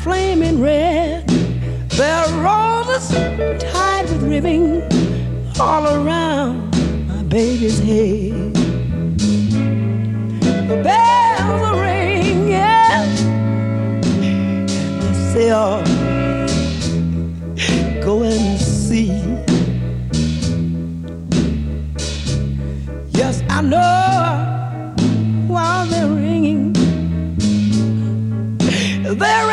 flaming red. There are roses tied with ribbon all around my baby's head. The bells are ringing, and they say, oh, go and see. Yes, I know while they're ringing, they're